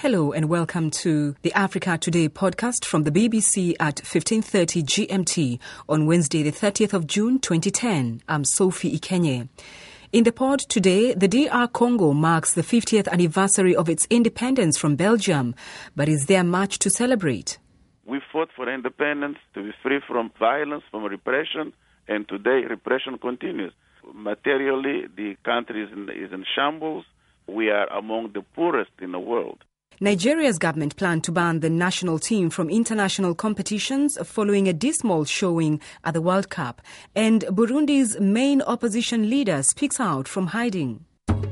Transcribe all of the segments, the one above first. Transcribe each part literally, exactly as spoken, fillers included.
Hello and welcome to the Africa Today podcast from the B B C at fifteen thirty G M T on Wednesday the thirtieth of June twenty ten. I'm Sophie Ikenye. In the pod today, the D R Congo marks the fiftieth anniversary of its independence from Belgium, but is there much to celebrate? We fought for independence, to be free from violence, from repression, and today repression continues. Materially, the country is in, is in shambles. We are among the poorest in the world. Nigeria's government planned to ban the national team from international competitions following a dismal showing at the World Cup. And Burundi's main opposition leader speaks out from hiding.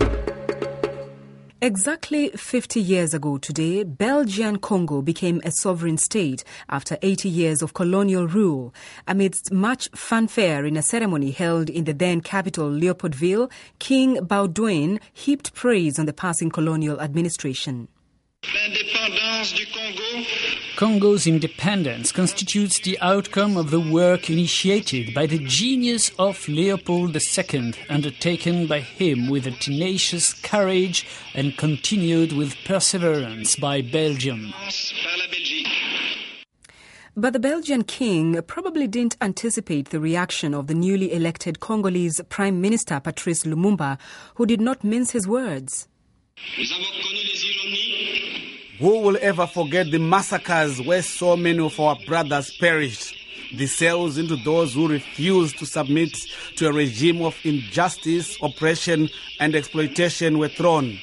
Exactly fifty years ago today, Belgian Congo became a sovereign state after eighty years of colonial rule. Amidst much fanfare in a ceremony held in the then capital Leopoldville, King Baudouin heaped praise on the passing colonial administration. Congo's independence constitutes the outcome of the work initiated by the genius of Leopold the Second, undertaken by him with a tenacious courage and continued with perseverance by Belgium. But the Belgian king probably didn't anticipate the reaction of the newly elected Congolese Prime Minister Patrice Lumumba, who did not mince his words. Who will ever forget the massacres where so many of our brothers perished? The cells into those who refused to submit to a regime of injustice, oppression, and exploitation were thrown.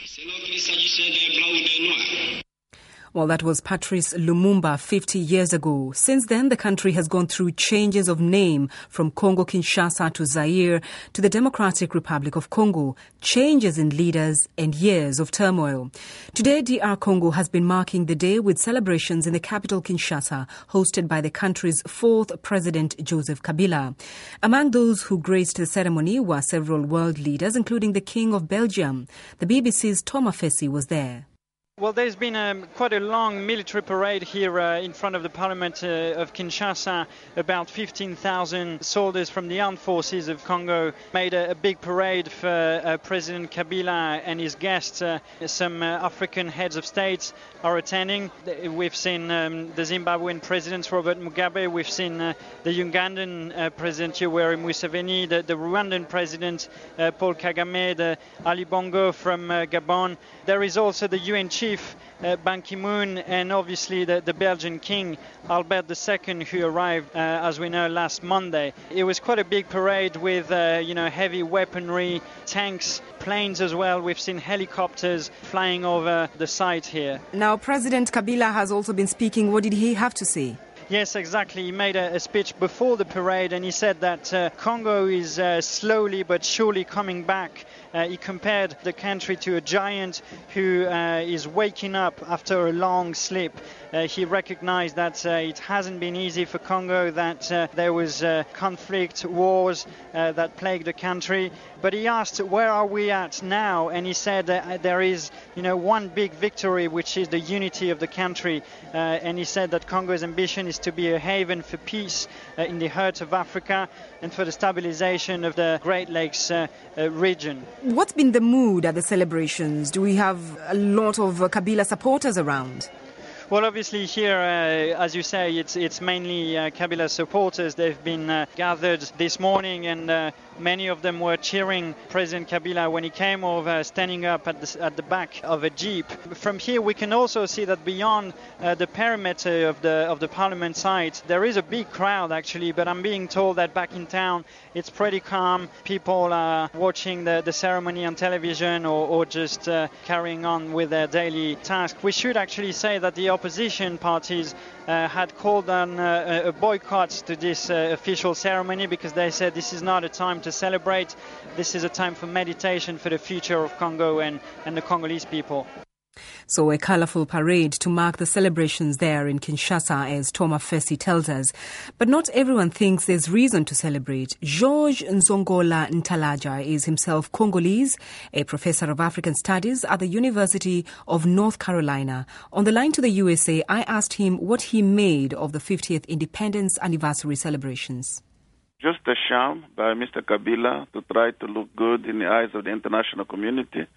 Well, that was Patrice Lumumba fifty years ago. Since then, the country has gone through changes of name from Congo-Kinshasa to Zaire to the Democratic Republic of Congo, changes in leaders and years of turmoil. Today, D R Congo has been marking the day with celebrations in the capital Kinshasa, hosted by the country's fourth president, Joseph Kabila. Among those who graced the ceremony were several world leaders, including the King of Belgium. The B B C's Thomas Fessy was there. Well, there's been um, quite a long military parade here uh, in front of the Parliament uh, of Kinshasa. About fifteen thousand soldiers from the armed forces of Congo made a, a big parade for uh, President Kabila and his guests. Uh, some uh, African heads of states are attending. We've seen um, the Zimbabwean President Robert Mugabe. We've seen uh, the Ugandan uh, President Yoweri Museveni, the, the Rwandan President uh, Paul Kagame, the Ali Bongo from uh, Gabon. There is also the U N chief Uh, Ban Ki-moon, and obviously the, the Belgian King Albert the Second, who arrived, uh, as we know, last Monday. It was quite a big parade with, uh, you know, heavy weaponry, tanks, planes as well. We've seen helicopters flying over the site here. Now, President Kabila has also been speaking. What did he have to say? Yes, exactly. He made a, a speech before the parade, and he said that uh, Congo is uh, slowly but surely coming back. Uh, he compared the country to a giant who uh, is waking up after a long sleep. Uh, he recognized that uh, it hasn't been easy for Congo, that uh, there was uh, conflict, wars uh, that plagued the country. But he asked, where are we at now? And he said uh, there is, you know, one big victory, which is the unity of the country. Uh, and he said that Congo's ambition is to be a haven for peace uh, in the heart of Africa and for the stabilization of the Great Lakes uh, uh, region. What's been the mood at the celebrations? Do we have a lot of uh, Kabila supporters around? Well, obviously here, uh, as you say, it's it's mainly uh, Kabila supporters. They've been uh, gathered this morning, and uh, many of them were cheering President Kabila when he came over, standing up at the, at the back of a jeep. From here, we can also see that beyond uh, the perimeter of the of the Parliament site, there is a big crowd actually. But I'm being told that back in town, it's pretty calm. People are watching the, the ceremony on television or, or just uh, carrying on with their daily task. We should actually say that the opposition parties uh, had called on uh, a boycott to this uh, official ceremony because they said this is not a time to celebrate. This is a time for meditation for the future of Congo and, and the Congolese people. So a colourful parade to mark the celebrations there in Kinshasa, as Thomas Fessy tells us. But not everyone thinks there's reason to celebrate. George Nzongola Ntalaja is himself Congolese, a professor of African Studies at the University of North Carolina. On the line to the U S A, I asked him what he made of the fiftieth independence anniversary celebrations. Just a sham by Mister Kabila to try to look good in the eyes of the international community.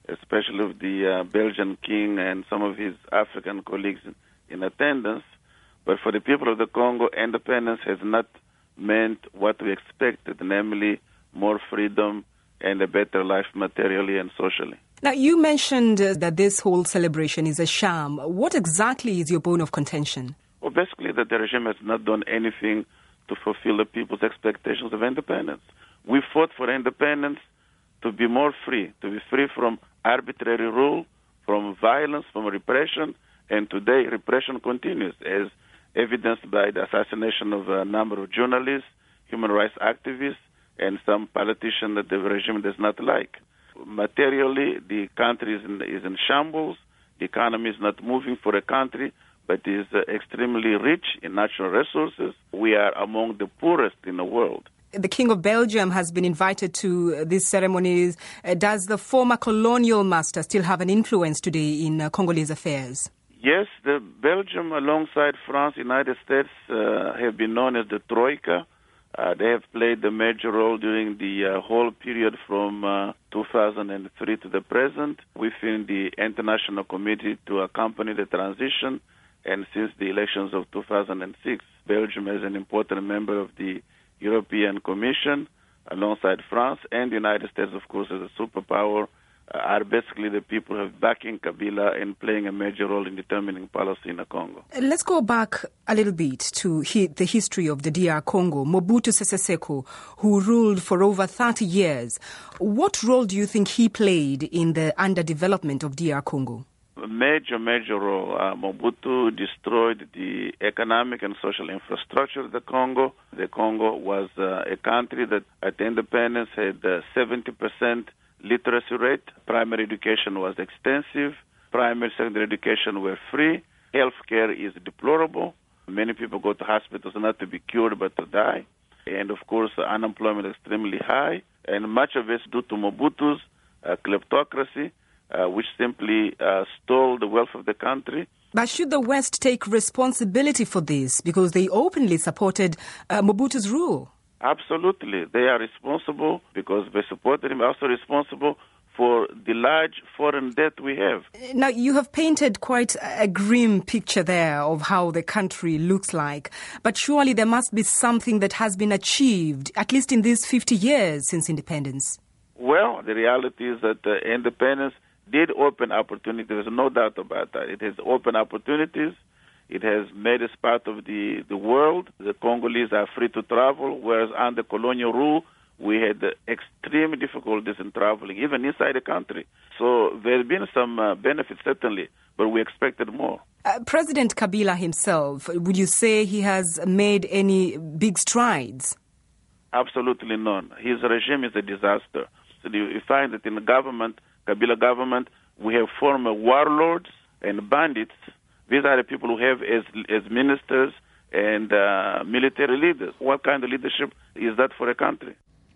especially with the uh, Belgian king and some of his African colleagues in, in attendance. But for the people of the Congo, independence has not meant what we expected, namely more freedom and a better life materially and socially. Now, you mentioned uh, that this whole celebration is a sham. What exactly is your bone of contention? Well, basically that the regime has not done anything to fulfill the people's expectations of independence. We fought for independence to be more free, to be free from arbitrary rule, from violence, from repression, and today repression continues, as evidenced by the assassination of a number of journalists, human rights activists, and some politicians that the regime does not like. Materially, the country is in, is in shambles. The economy is not moving for a country, but is uh, extremely rich in natural resources. We are among the poorest in the world. The King of Belgium has been invited to these ceremonies. Uh, does the former colonial master still have an influence today in uh, Congolese affairs? Yes, the Belgium, alongside France, United States, uh, have been known as the Troika. Uh, they have played a major role during the uh, whole period from uh, two thousand three to the present within the International Committee to accompany the transition. And since the elections of two thousand six, Belgium is an important member of the European Commission, alongside France and the United States, of course, as a superpower, uh, are basically the people who have backing Kabila and playing a major role in determining policy in the Congo. Let's go back a little bit to he- the history of the D R Congo. Mobutu Sese Seko, who ruled for over thirty years. What role do you think he played in the underdevelopment of D R Congo? A major, major role. Uh, Mobutu destroyed the economic and social infrastructure of the Congo. The Congo was uh, a country that at independence had uh, seventy percent literacy rate. Primary education was extensive. Primary, secondary education were free. Healthcare is deplorable. Many people go to hospitals not to be cured but to die. And of course, unemployment is extremely high. And much of it is due to Mobutu's uh, kleptocracy, Uh, which simply uh, stole the wealth of the country. But should the West take responsibility for this because they openly supported uh, Mobutu's rule? Absolutely. They are responsible because they supported him, also responsible for the large foreign debt we have. Now, you have painted quite a grim picture there of how the country looks like. But surely there must be something that has been achieved, at least in these fifty years since independence. Well, the reality is that uh, independence did open opportunities. There's no doubt about that. It has opened opportunities. It has made us part of the, the world. The Congolese are free to travel, whereas under colonial rule, we had uh, extreme difficulties in traveling, even inside the country. So there's been some uh, benefits, certainly, but we expected more. Uh, President Kabila himself, would you say he has made any big strides? Absolutely none. His regime is a disaster. So you find that in the government, Kabila government, we have former warlords and bandits. These are the people who have as as ministers and uh, military leaders. What kind of leadership is that for a country?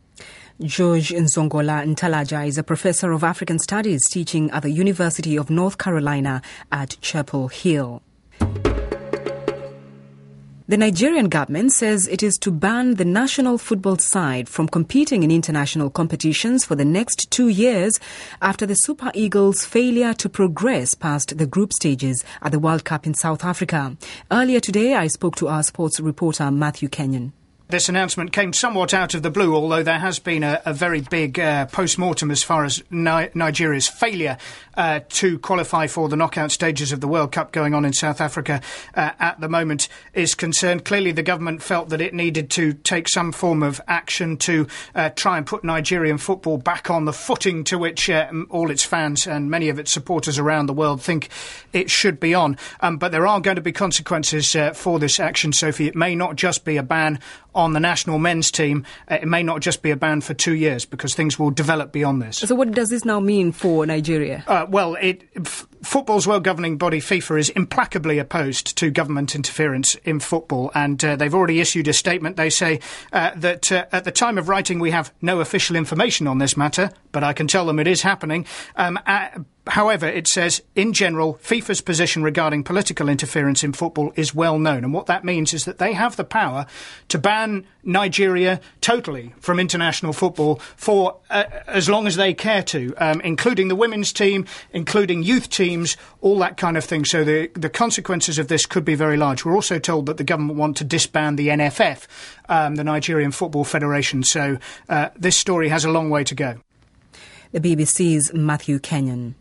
George Nzongola Ntalaja is a professor of African Studies teaching at the University of North Carolina at Chapel Hill. The Nigerian government says it is to ban the national football side from competing in international competitions for the next two years after the Super Eagles' failure to progress past the group stages at the World Cup in South Africa. Earlier today, I spoke to our sports reporter Matthew Kenyon. This announcement came somewhat out of the blue, although there has been a, a very big uh, post-mortem as far as Ni- Nigeria's failure uh, to qualify for the knockout stages of the World Cup going on in South Africa uh, at the moment is concerned. Clearly, the government felt that it needed to take some form of action to uh, try and put Nigerian football back on the footing to which uh, all its fans and many of its supporters around the world think it should be on. Um, but there are going to be consequences uh, for this action, Sophie. It may not just be a ban on the national men's team. Uh, it may not just be a ban for two years because things will develop beyond this. So what does this now mean for Nigeria? Uh, well, it, f- football's world governing body, FIFA, is implacably opposed to government interference in football, and uh, they've already issued a statement. They say uh, that uh, at the time of writing we have no official information on this matter, but I can tell them it is happening. Um, uh, However, it says, in general, FIFA's position regarding political interference in football is well known. And what that means is that they have the power to ban Nigeria totally from international football for uh, as long as they care to, um, including the women's team, including youth teams, all that kind of thing. So the, the consequences of this could be very large. We're also told that the government want to disband the N F F, um, the Nigerian Football Federation. So uh, this story has a long way to go. The B B C's Matthew Kenyon.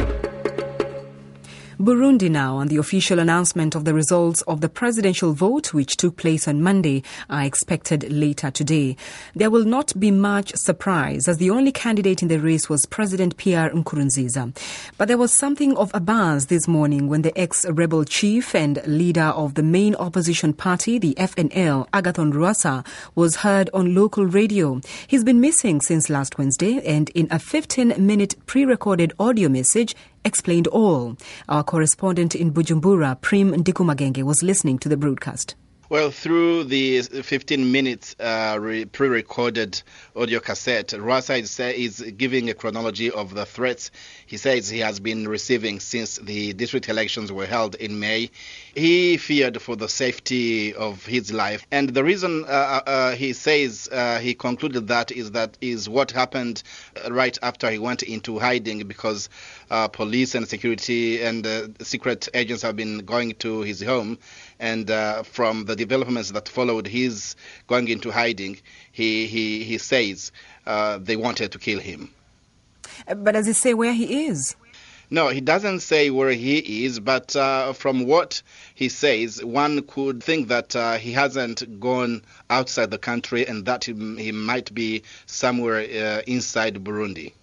Burundi now, and the official announcement of the results of the presidential vote, which took place on Monday, are expected later today. There will not be much surprise, as the only candidate in the race was President Pierre Nkurunziza. But there was something of a buzz this morning when the ex-rebel chief and leader of the main opposition party, the F N L, Agathon Rwasa, was heard on local radio. He's been missing since last Wednesday, and in a fifteen-minute pre-recorded audio message, explained all. Our correspondent in Bujumbura, Prim Ndikumagenge, was listening to the broadcast. Well, through the fifteen minutes uh, re- pre-recorded audio cassette, Rwasa is, is giving a chronology of the threats he says he has been receiving since the district elections were held in May. He feared for the safety of his life. And the reason uh, uh, he says uh, he concluded that is that is what happened right after he went into hiding, because uh, police and security and uh, secret agents have been going to his home. And uh, from the developments that followed his going into hiding, he, he, he says uh, they wanted to kill him. But does he say where he is? No, he doesn't say where he is, but uh, from what he says, one could think that uh, he hasn't gone outside the country and that he, he might be somewhere uh, inside Burundi.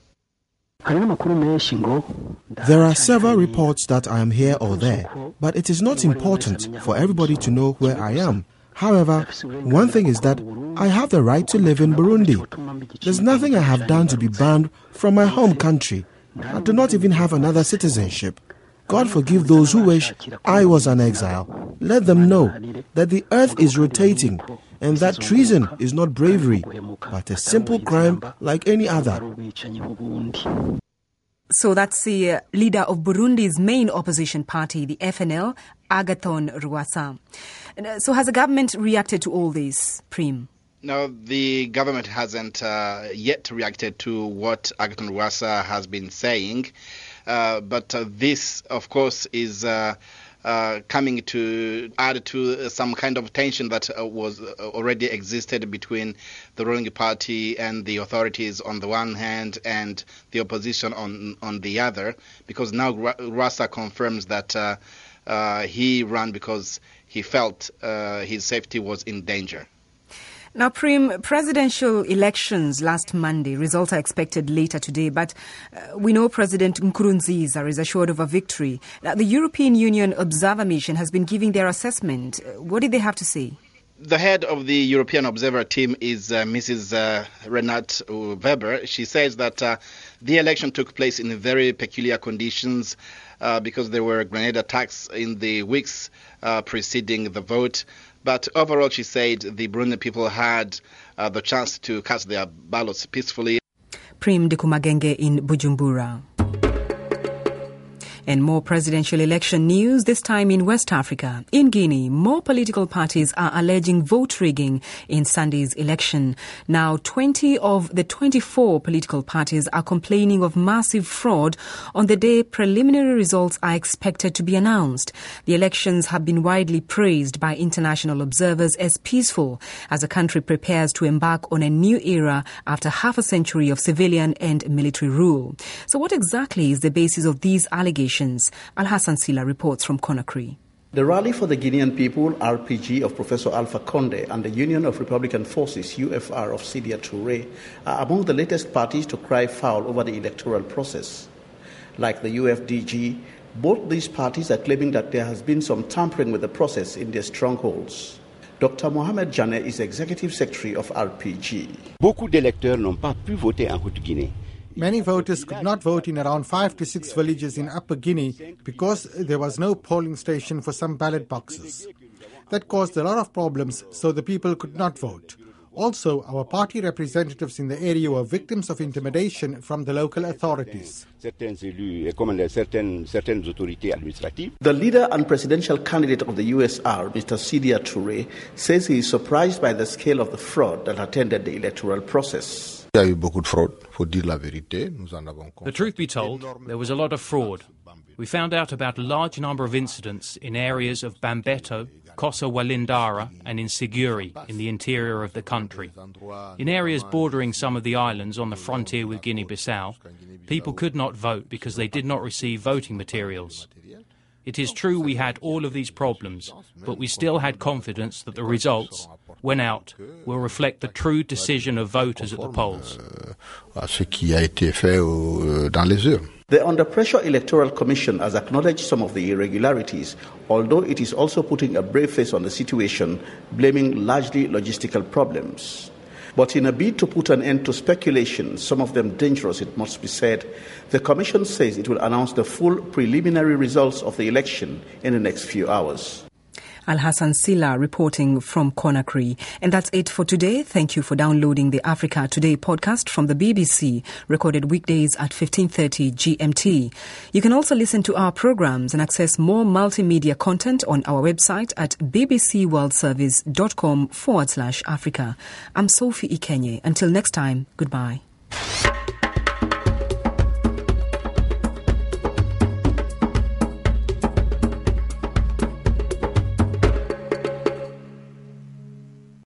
There are several reports that I am here or there, but it is not important for everybody to know where I am. However, one thing is that I have the right to live in Burundi. There's nothing I have done to be banned from my home country. I do not even have another citizenship. God forgive those who wish I was an exile. Let them know that the earth is rotating and that treason is not bravery, but a simple crime like any other. So that's the uh, leader of Burundi's main opposition party, the F N L, Agathon Rwasa. Uh, so has the government reacted to all this, Prim? No, the government hasn't uh, yet reacted to what Agathon Rwasa has been saying. Uh, but uh, this, of course, is uh, uh, coming to add to some kind of tension that uh, was uh, already existed between the ruling party and the authorities on the one hand and the opposition on on the other. Because now Rwasa confirms that uh, uh, he ran because he felt uh, his safety was in danger. Now, Prim, presidential elections last Monday, results are expected later today, but uh, we know President Nkurunziza is assured of a victory. Now, the European Union Observer Mission has been giving their assessment. What did they have to say? The head of the European Observer team is uh, Missus Uh, Renate Weber. She says that uh, the election took place in very peculiar conditions uh, because there were grenade attacks in the weeks uh, preceding the vote. But overall, she said the Burundi people had uh, the chance to cast their ballots peacefully. Prim Ndikumagenge in Bujumbura. And more presidential election news, this time in West Africa. In Guinea, more political parties are alleging vote rigging in Sunday's election. Now, twenty of the twenty-four political parties are complaining of massive fraud on the day preliminary results are expected to be announced. The elections have been widely praised by international observers as peaceful as the country prepares to embark on a new era after half a century of civilian and military rule. So what exactly is the basis of these allegations? Al-Hassan Sila reports from Conakry. The Rally for the Guinean People, R P G, of Professor Alpha Conde and the Union of Republican Forces, U F R, of Sidia Touré are among the latest parties to cry foul over the electoral process. Like the U F D G, both these parties are claiming that there has been some tampering with the process in their strongholds. Doctor Mohamed Janet is Executive Secretary of R P G. Beaucoup d'électeurs n'ont pas pu voter en Haute-Guinée. Many voters could not vote in around five to six villages in Upper Guinea because there was no polling station for some ballot boxes. That caused a lot of problems, so the people could not vote. Also, our party representatives in the area were victims of intimidation from the local authorities. The leader and presidential candidate of the U S R, Mister Sidya Touré, says he is surprised by the scale of the fraud that attended the electoral process. The truth be told, there was a lot of fraud. We found out about a large number of incidents in areas of Bambeto, Kosa Walindara and in Siguri in the interior of the country. In areas bordering some of the islands on the frontier with Guinea-Bissau, people could not vote because they did not receive voting materials. It is true we had all of these problems, but we still had confidence that the results, when out, will reflect the true decision of voters at the polls. The Under Pressure Electoral Commission has acknowledged some of the irregularities, although it is also putting a brave face on the situation, blaming largely logistical problems. But in a bid to put an end to speculation, some of them dangerous, it must be said, the Commission says it will announce the full preliminary results of the election in the next few hours. Alhassan Silla reporting from Conakry. And that's it for today. Thank you for downloading the Africa Today podcast from the B B C, recorded weekdays at fifteen thirty G M T. You can also listen to our programs and access more multimedia content on our website at bbcworldservice.com forward slash Africa. I'm Sophie Ikenye. Until next time, goodbye.